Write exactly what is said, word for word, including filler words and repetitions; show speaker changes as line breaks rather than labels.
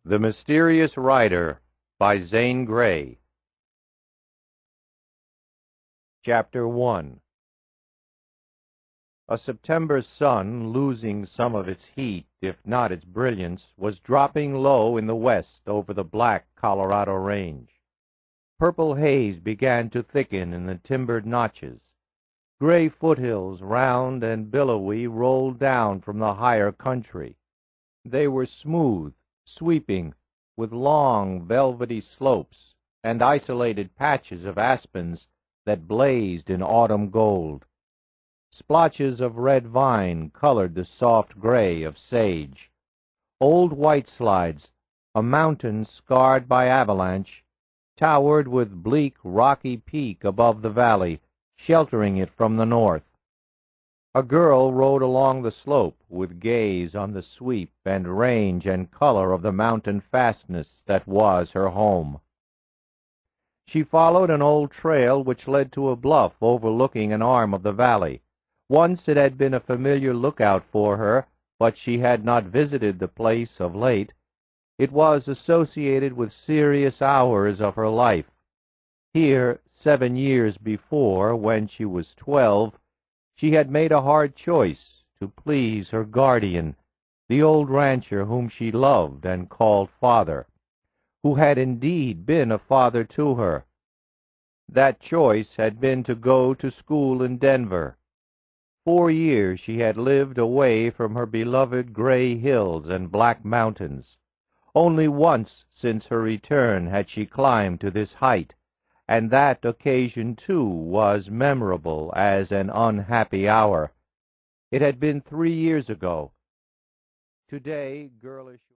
The Mysterious Rider by Zane Grey. Chapter one. A September sun, losing some of its heat, if not its brilliance, was dropping low in the west over the black Colorado range. Purple haze began to thicken in the timbered notches. Gray foothills, round and billowy, rolled down from the higher country. They were smooth, sweeping, with long, velvety slopes and isolated patches of aspens that blazed in autumn gold. Splotches of red vine colored the soft gray of sage. Old White Slides, a mountain scarred by avalanche, towered with bleak, rocky peak above the valley, sheltering it from the north. A girl rode along the slope with gaze on the sweep and range and color of the mountain fastness that was her home. She followed an old trail which led to a bluff overlooking an arm of the valley. Once it had been a familiar lookout for her, but she had not visited the place of late. It was associated with serious hours of her life. Here, seven years before, when she was twelve, she had made a hard choice to please her guardian, the old rancher whom she loved and called father, who had indeed been a father to her. That choice had been to go to school in Denver. Four years she had lived away from her beloved gray hills and black mountains. Only once since her return had she climbed to this height, and that occasion, too, was memorable as an unhappy hour. It had been three years ago. Today, girlish